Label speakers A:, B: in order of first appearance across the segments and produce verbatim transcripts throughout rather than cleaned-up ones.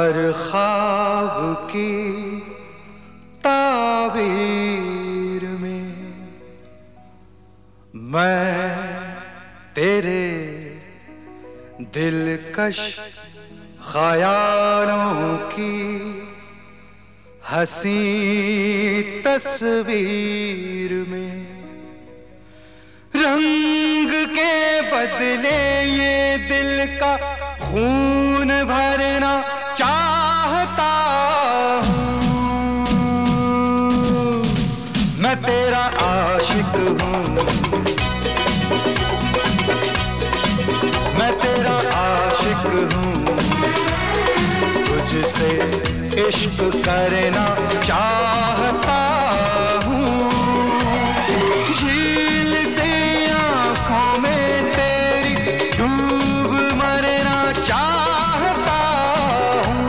A: हर ख्वाब की ताबीर में मैं तेरे दिलकश ख्यालों की हंसी तस्वीर में रंग के बदले ये दिल का खून भरना चाहता हूँ। मैं तेरा आशिक हूँ, मैं तेरा आशिक हूँ, तुझसे इश्क करना चाहता हूँ। झील से आँखों में तेरी डूब मरना चाहता हूँ।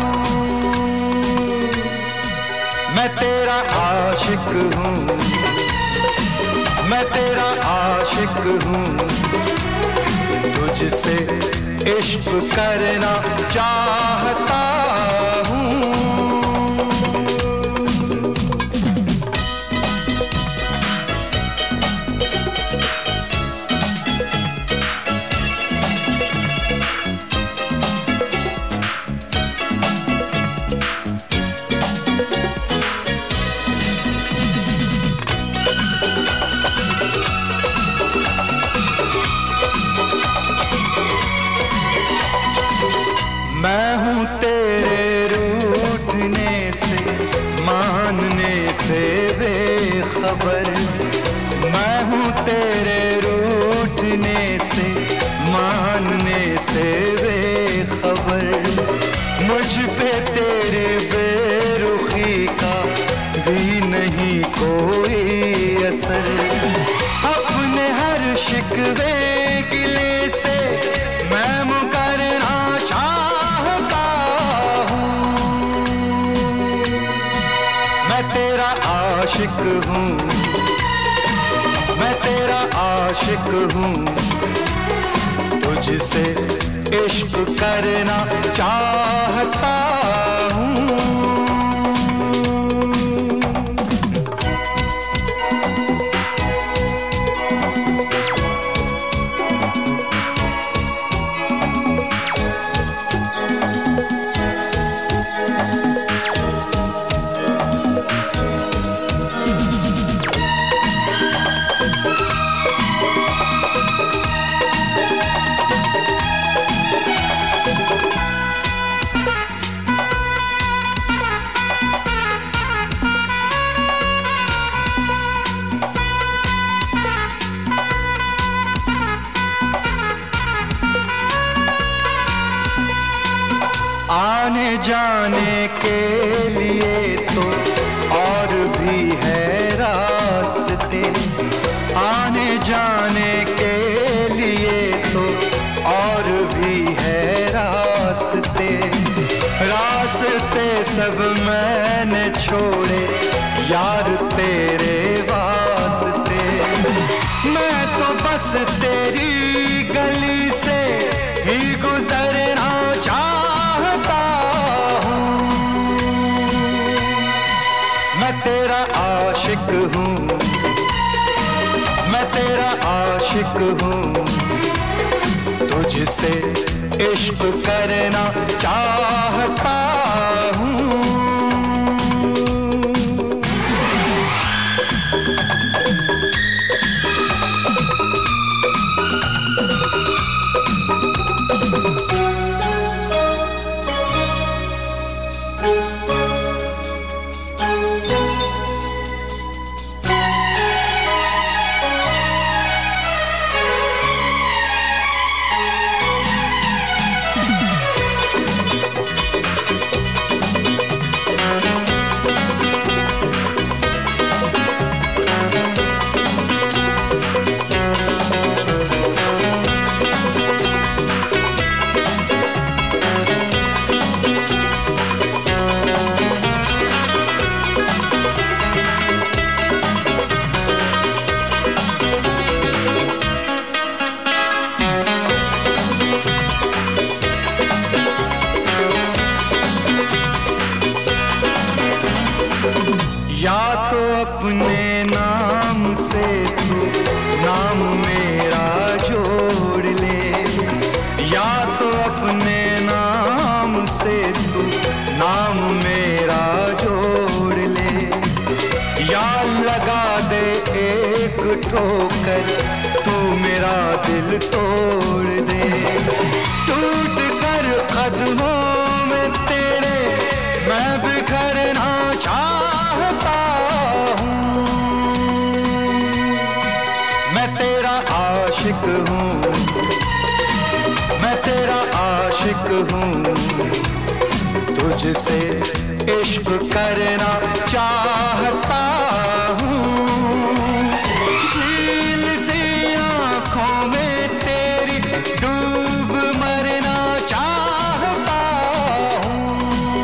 A: मैं तेरा आशिक हूँ, मैं तेरा आशिक हूँ, तुझसे इश्क करना चाहता हूँ। मैं हूँ तेरे रूठने से मानने से बेखबर, मैं हूँ तेरे रूठने से मानने से बेखबर। मुझ पे तेरे बेरुखी का भी नहीं कोई असर। अपने हर शिकवे गिले से मैं मुकरना चाहता हूँ। मैं तेरा आशिक हूँ, मैं तेरा आशिक हूँ, तुझसे इश्क करना चाहता हूँ। आने जाने के लिए तो और भी है रास्ते, आने जाने के लिए तो और भी है रास्ते। रास्ते सब मैंने छोड़े यार तेरे वास्ते। मैं तो बस तेरी गली से ही गुजरना चाहता हूँ। मैं तेरा आशिक हूँ, मैं तेरा आशिक हूँ, तुझसे इश्क करना चाहता हूँ। नाम मेरा जोड़ ले, या लगा दे एक ठोकर, तू मेरा दिल तोड़ दे। टूट कर कदमों में तेरे मैं बिखरना चाहता हूँ। मैं तेरा आशिक हूँ, मैं तेरा आशिक हूँ, तुझसे इश्क करना चाहता हूँ। झील सी आँखों में तेरी डूब मरना चाहता हूँ।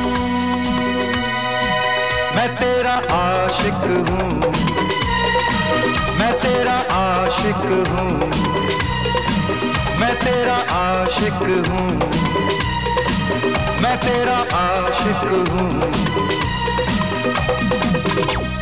A: मैं तेरा आशिक हूँ, मैं तेरा आशिक हूँ, मैं तेरा आशिक हूँ, मैं तेरा आशिक हूँ।